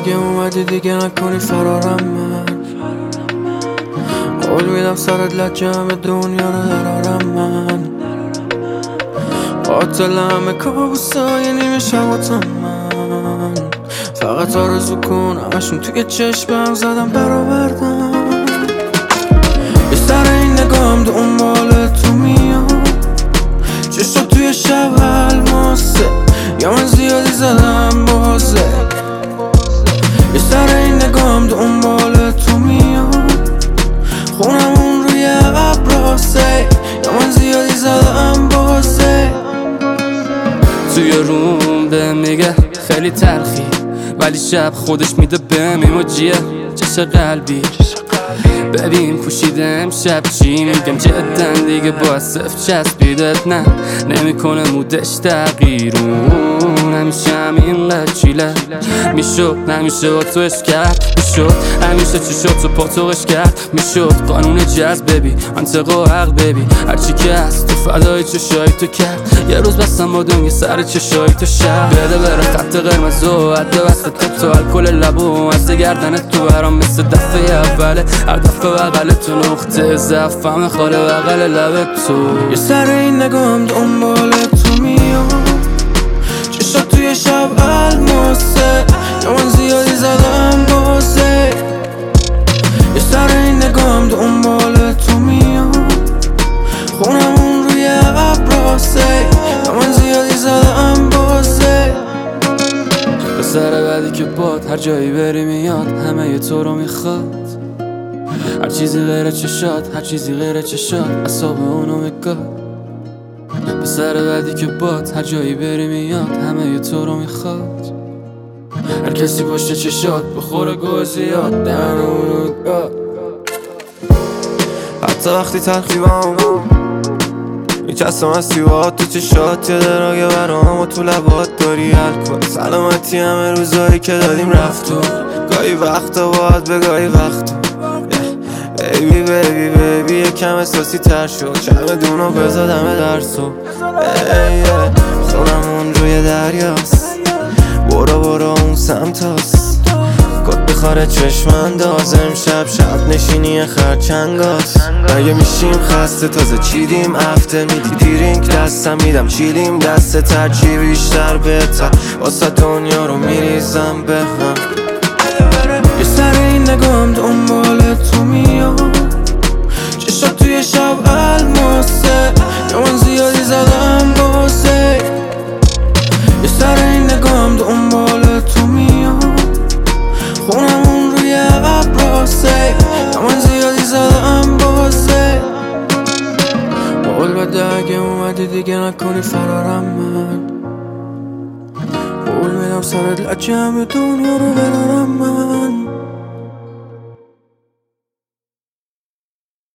اگه اومدی دیگه نکنی فرارم من. قول میدم سرت لجم دنیا رو درارم من. قاتل همه کابوسای نیمه شباتم من. فقط آرزو کن همشون توی چشمم زدم برآوردم. یه سر این نگام دنبال تو میام، چشم توی شب الماسه، یا من زیادی زدم بازه. یه سر این نگام دنبال تو میام، خونمون روی ابراسه، یا من زیادی زدم بازه. توی روم به میگه خیلی تلخی، ولی شب خودش میده بهم ایموجیه چش قلبی. ببین پوشیده امشب چی میگم جدن دیگه با صف چسبیدت نه نمیکنه مودش تغییرون. همیشه همینقدر چیله میشد نمیشه با تو عشق کرد میشد همیشه چی شد تو پاتوقش کرد میشد. قانون جذب ببی منطق و حق ببی هرچی که هست تو فدای چشایی تو کرد. یه روز بستم با دنیا سر چشایی تو شب بده بره خط قرمز و عده وسط تو الکل لبو از گردن تو برام مثل دفعه اوله. هر دفعه بغل تو نقطه ضعفم خاله بغل لب تو. یه سر این نگام دنبال تو میام، چشم توی شب الماسه، یا من زیادی زدم بازه. یه سر این نگام دنبال تو میام، خونمون روی ابراسه، یا من زیادی زدم بازه. به سر بعدی که باد هر جایی بری میاد همه ی تو رو میخواد. هر چیزی غیر چشات هر چیزی غیر چشات اصاب اونو میگاد. به سر بعدی که باد هر جایی بری میاد همه ی تو رو میخواد. هر کسی پشت چشات بخوره گوه زیاد دهن اونو میگاد. حتی وقتی تلخی بام میچستم از سیوات تو چشات، یه دراگه برام و تو لبات داری الکل. سلامتی همه روزایی که دادیم رفت تو، گاهی وقتا باید به گاهی وقتا. بیبی بیبی بیبی یکم احساسی تر شد، چمدونو بزدم درسو. خونمون روی دریاست، برو اون سمت هست. کت بخاره چشم انداز امشب شب نشینی خرچنگات. اگه میشیم خسته تازه چیدیم افته میدی دیرینک دستم میدم چیلیم دست ترچی بیشتر بهتر واسه دنیا رو میریزم به هم. یه سر این نگام دنبال تو میام، چشم توی شب الماسه، یا من زیادی زدم بازه. یه سر این نگام دنبال تو میام، خونمون روی ابراسه، یا من زیادی زدم بازه. قول بده اگه اومدی دیگه نکنی فرارم من. قول میدم سرت لجم دنیا رو برارم من.